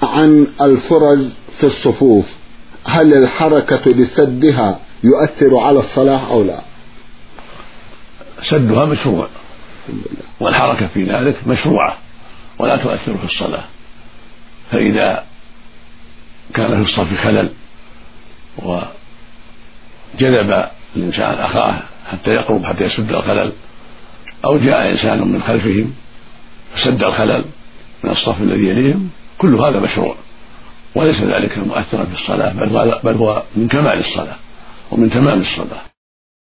عن الفرج في الصفوف، هل الحركة لسدها يؤثر على الصلاة أو لا؟ سدها مشروع والحركة في ذلك مشروعة ولا تؤثر في الصلاة. فإذا كان في الصف خلل وجذب الإنسان أخاه حتى يقرب حتى يسد الخلل، أو جاء إنسان من خلفهم فسد الخلل من الصف الذي يليهم، كل هذا مشروع وليس ذلك مؤثرا في الصلاة، بل هو من كمال الصلاة ومن تمام الصلاة.